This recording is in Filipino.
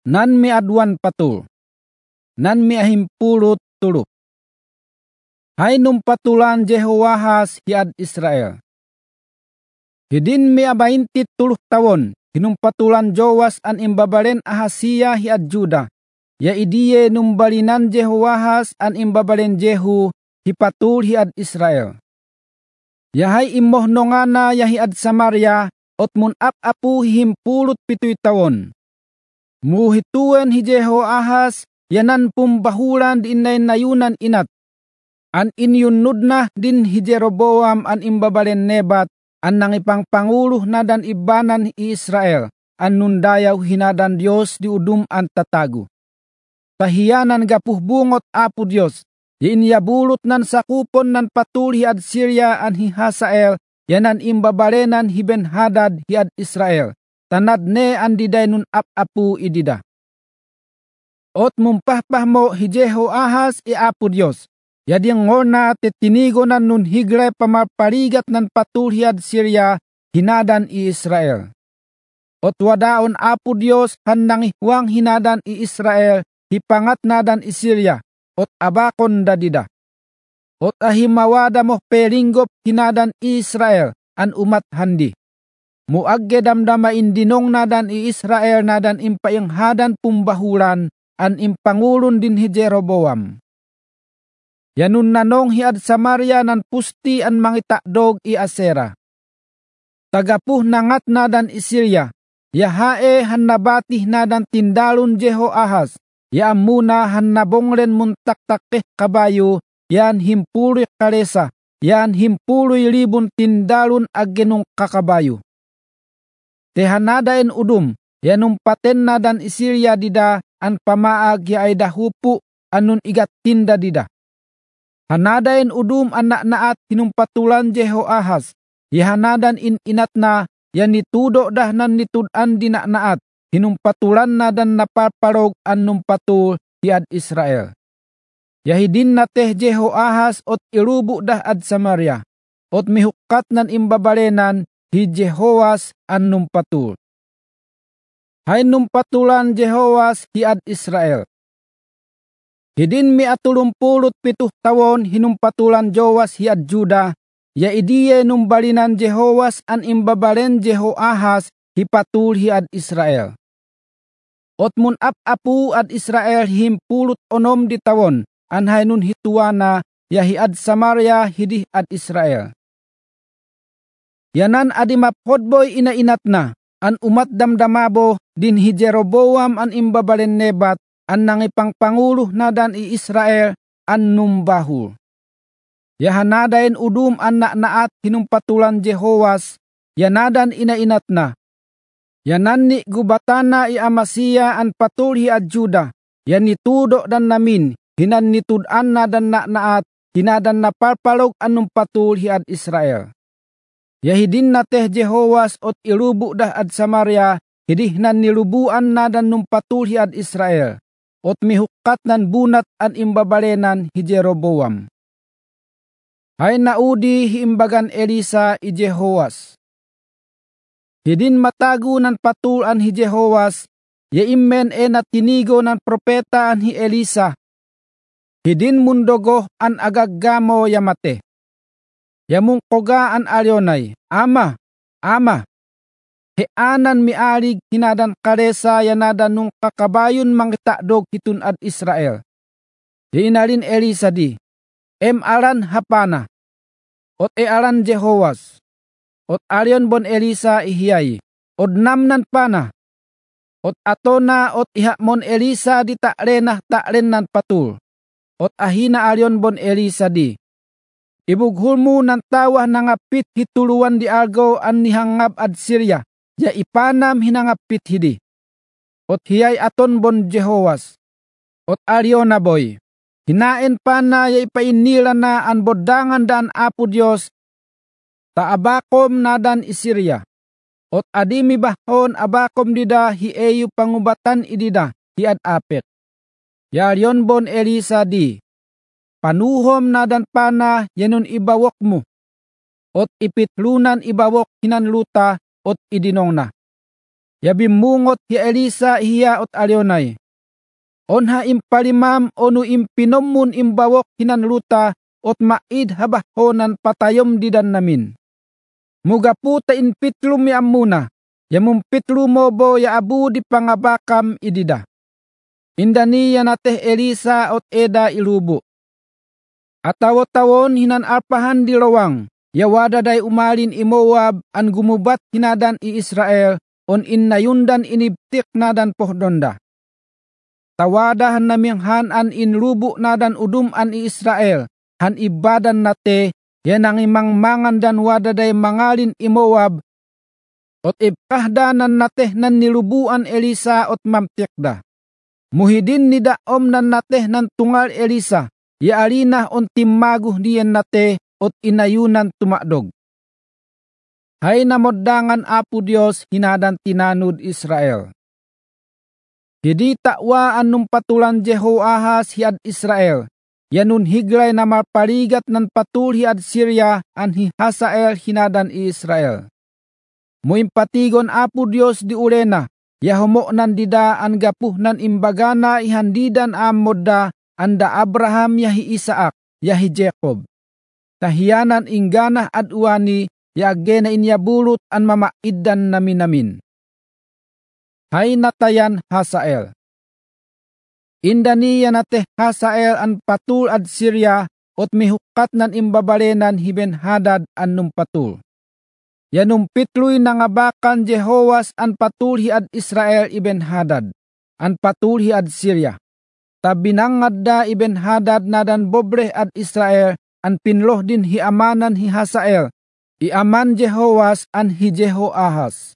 nan miadwan patul, nan miahimpulot tulok. Hay numpatulan Jehoahas hiad Israel. Hidin miabaintit 30 tawon, hinumpatulan Joas an imbabalen Ahasiya hiad Juda. Ya idiye numbalinan Jehoahas an imbabalen Jehu hipatul hiad Israel. Yahay imohnongana ya hiad Samaria, ot mun apu hihimpulot 7 tawon. Muhituen hi Jehoahas yanan pumbahulan din nayunan inat. An inyunod na din hi Jeroboam an imbabalen Nebat, an nangipangpangulo na dan ibanan i Israel, an nundayaw hinadan Diyos di udum an tatago. Tahiyanan gapuh bungot apo Diyos, inyabulot nan sakupon nan patul hiad Syria an hi Hasael, yanan imbabalenan hi Ben-Hadad hiad Israel, tanad ne an diday nun apu idida. Ot mumpahpah mo hi Jehoahas i apo Diyos, yading ngorna te tinigo nan nun higre pamaparigat nan patul hiad Syria, hinadan i Israel. Ot wadaon apo Diyos han nangihuang hinadan i Israel, hipangat nadan i Syria, ot abakon dadida. Ot ahimawada mo pelinggop hinadan i Israel, an umat handi. Muagge damdama indinong nadan i Israel nadan impayanghadan pumbahulan, an impangulon din hi Jeroboam. Yanun nanong hiad Samaria nan pusti an mangitakdog i Asera. Tagapuh nangat nadan i Syria, yahae han nabatih nadan tindalon Jehoahas, ya muna han nabonglen muntaktakeh kabayo, yan himpuloy kalesa, yan himpuloy libon tindalon agenong kakabayo. Tehanadain udum, yanong paten nadan i Syria dida, an pamaag ya ay dahupu, anun igat tinda dida. Hanadain udum anak naat hinumpatulan Jehoahas, yahanadan inat na, yan nitudo dah nan nitudan dinaknaat, hinumpatulan na dan napaparog an numpatul hiad Israel. Yahidin na teh Jehoahas ot irubu dah ad Samaria, ot mihukat nan imbabalenan hi Jehoas an numpatul. Hay numpatulan Jehoas hiad Israel. Hidin 37 tawon hinumpatulan Joas hiad Juda, ya idiye numbalinan Jehoas an imbabalen Jehoahas hipatul hiad Israel. Ot mun apu ad Israel himpulot 6 di tawon, an haynun hituana ya hiad Samaria hidih ad Israel. Yanan adi maphodboy inainat na, an umat damdamabo din hi Jeroboam an imbabalen Nebat, an nangipangpangulo nadan i Israel an numbahul. Yahanadain udum an naat hinumpatulan Jehoas, yanadan inainat na. Yanan ni gubatana i Amasiya an patul hiad Juda, yan nitudo dan namin, hinan nitudan na dan naat, hinadan naparpalog an numpatul hiad Israel. Yahidin na teh Jehoas ot irubu dah ad Samaria, hidih nan nilubuan na dan numpatul hiad Israel. Ot mihukat nan bunat an imbabalenan hi Jeroboam. Hay naudi hi imbagan Elisa i Jehoas. Hidin matago nan patul an hi Jehoas, ya immen na tinigo nan propeta an hi Elisa. Hidin mundogo an agaggamo yamate. Yamung koga an alyonay, ama, ama. Heanan mialig hinadan karesa yanadan nung kakabayon mangitakdog hitun ad Israel. Inalin Elisa di, aran hapana, ot aran Jehoas, ot aryon bon Elisa ihiyay, od namnan pana, ot atona ot ihamon Elisa di taklenah taklenan patul, ot ahina aryon bon Elisa di. Ibughul mo ng tawah nangapit hituluan di algaw an nihangab ad Syria, ya ipanam hinangapit hidi. Ot hiyay aton bon Jehoas. Ot aryona boy. Hinaen pa na ya ipainila na an bodangan daan apo Diyos. Taabakom na dan Syria. Ot adimi bahon abakom dida hieyu pangubatan idida hiad apet. Yaryon bon Elisa di. Panuhom na dan pana yanun ibawok mo. Ot ipitlunan ibawok hinanluta ot idinong na. yabimungot hi Elisa hiya ot alionay. Onha impalimam onu impinomun imbawok hinanluta ot maid habahonan patayom didan namin. Mugaputa in pitlum ya amuna, yamum pitlu mobo ya abu di pangabakam idida. Indaniya nateh Elisa ot eda ilubu. Atawo-tawon hinan arpahan di lawang, yawada day umalin i Moab an gumubat hinadan i Israel on innayundan inibtik nadan pohdonda. Tawadahan naming hanan in lubu nadan udum an i Israel, han ibadan nate, yan ang imangmangan dan wadaday mangalin i Moab, ot ibkahdanan nateh nan nilubuan Elisa ot mamtikda. Muhidin ni daom nan nateh nan tungal Elisa, ya alina on timmaguh diyan nate ot inayunan tumakdog. Hay namoddangan Apo Dios hinadan tinanud Israel. Hidi takwa anum patulan Jehoahaz hiad Israel, yanun higlay na mapaligat nan patul hiad Syria an hi Hazael hinadan i Israel. Muimpatigon Apo Dios di urena, yahomo nan dida an gapuh nan imbagana ihandidan amodda anda Abraham yahi Isaak, yahi Jacob. Tahiyanan ingganah aduani yagena inyabulut an mamaiddan namin. Hay natayan Hazael. Indaniya nateh Hazael an patul ad Syria ot mihukat nan imbabalenan hi Ben-Hadad an numpatul. Yanum pitluy nangabakan Jehoas an patul hi ad Israel i Ben-Hadad, an patul hi ad Syria. Tabinangad da i Ben-Hadad nadan bobreh ad Israel an pinloh din hi amanan hi Hazael, i aman Jehoas an hi Jehoahaz.